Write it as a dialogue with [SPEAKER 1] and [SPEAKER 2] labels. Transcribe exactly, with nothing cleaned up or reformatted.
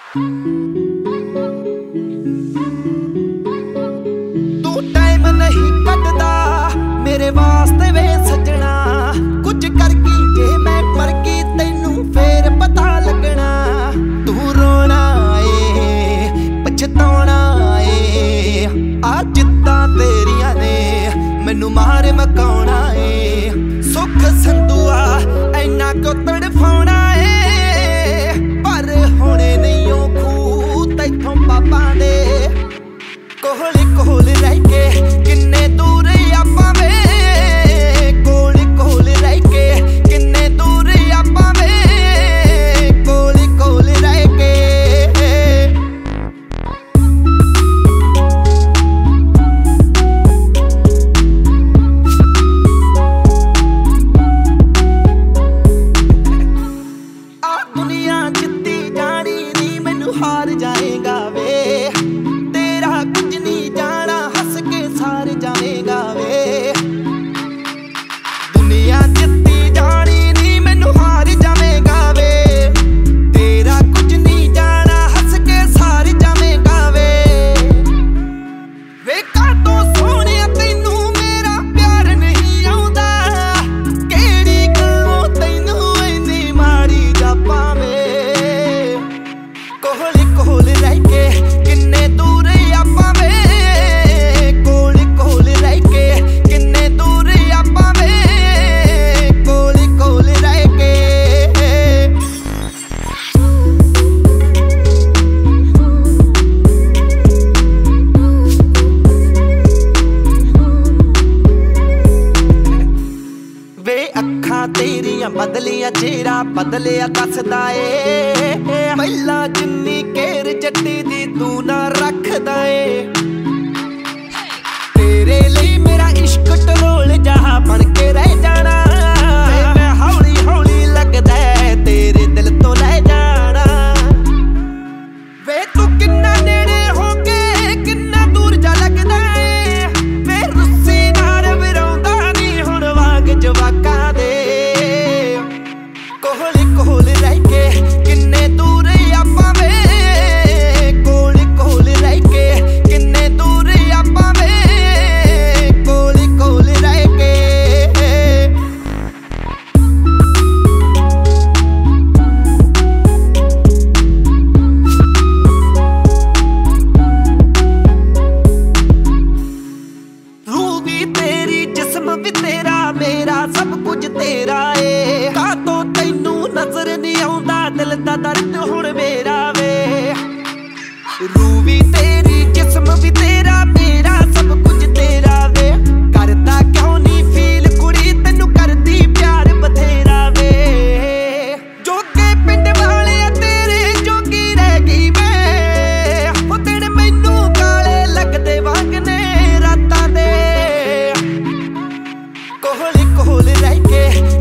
[SPEAKER 1] तू टाइम नहीं कटदा मेरे वास्ते वे सजना, कुछ करगी जे मैं मर गई तैनू फेर पता लगना। तू रोना ए पछताना ए, आ जिद्दां तेरियां ने मैनू मार मकाउणा ए। सुख संधुआ ऐना क्यों तड़फाउणा ए, पर होणे नहीं ओ खूह तैथों पापां दे। कोल कोल रह के किन्ने दूर आपां वे, कोल कोल रह के किन्ने दूर आपां वे, कोल कोल रह के। आ दुनिया जित्ती जानी नी मैनू हार जाएगा वे, जाएगा वे। दुनिया जित्ती जानी नी मैनू हार जावेगा वे, तेरा कुछ नहीं जाना हंस के सार जावेगा वे। वे कातों सोहणे तैनू मेरा प्यार नहीं आउंदा, केड़ी गल्लों तैनू इन्नी माड़ी जापां वे। कोल कोल रह के किन्ने दूर आपां वे, तेरियां बदलियां चेहरा बदलिया दसदा ए, पहिला जिन्नी केर जट्टी दी तू ना रखदा ए। तेरे लिए मेरा इश्क टरोल जहा बन के रह जाना, मैं हौली हौली लगदा है तेरे दिल तो ले जाना। वे तू किन्ना नेड़े हो के किन्ना दूर जा लगदा है, वे रुस्सी नाल विराउंदा नी हुण वाग जवाकां दे। कोल कोल रह के किन्ने दूर आपां वे, कोल कोल रह के किन्ने दूर आपां वे, कोल कोल रह के। रूह भी तेरी जिस्म भी तेरा, मेरा सब कुछ तेरा ए। कातों तैनू नजर नहीं आउंदा दिल दा दर्द हुण मेरा वे। रूह भी तेरी जिस्म भी तेरा, मेरा सब कुछ तेरा वे। करदा क्यों नहीं फील कुड़ी तैनू करदी प्यार बथेरा वे। जोगे पिंड वाले तेरे जोगी रह गई मैं, ओ दिन मैनू काले लगदे वांगने रातां दे। कोल कोल रह के